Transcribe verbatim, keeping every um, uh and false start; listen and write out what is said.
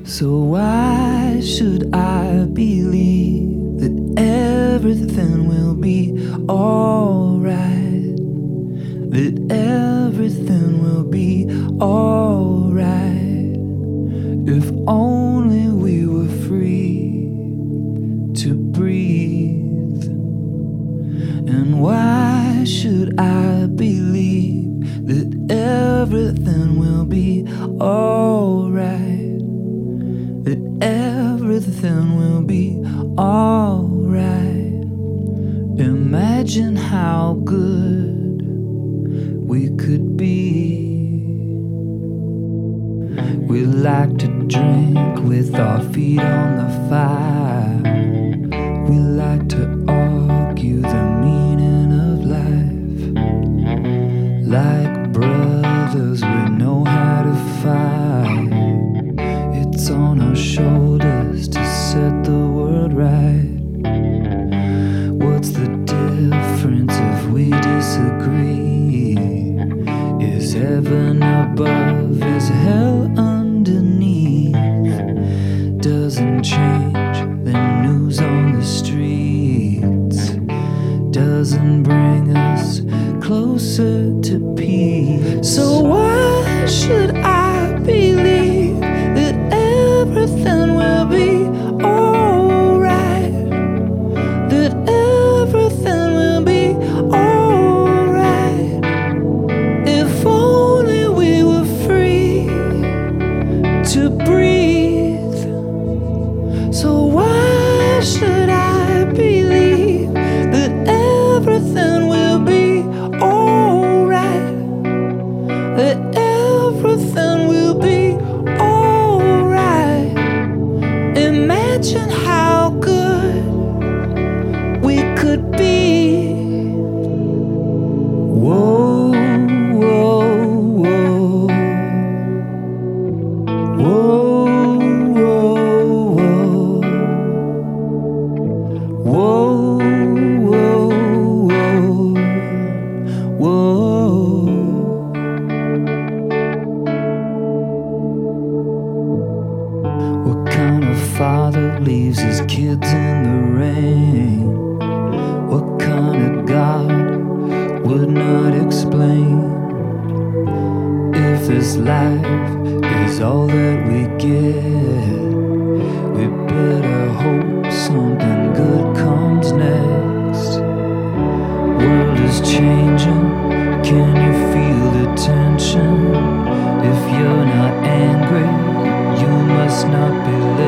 So why should I believe that everything will be alright? That everything will be alright if only we were free to breathe. And why should I believe that everything will be alright? That everything will be alright. Imagine how good we could be. We like to drink with our feet on the fire. We like to argue the meaning of life. Like brothers, we know how to fight. It's on our shoulders to set the world right. What's the difference if we disagree? Is heaven above? Is hell underneath? Doesn't change the news on the streets. Doesn't bring us closer to peace. So why should I believe that everything will be alright? That everything will be alright if only we were free to breathe. So why should I believe that everything will be alright? That everything will be alright. Imagine how good we could be. Whoa, whoa, whoa. Whoa, whoa, whoa. Whoa, whoa, whoa. Whoa. What kind of father leaves his kids in the rain? What kind of God would not explain? If this life is all that we get, we better hope something good comes next. World is changing, can you feel the tension? If you're not angry, you must not be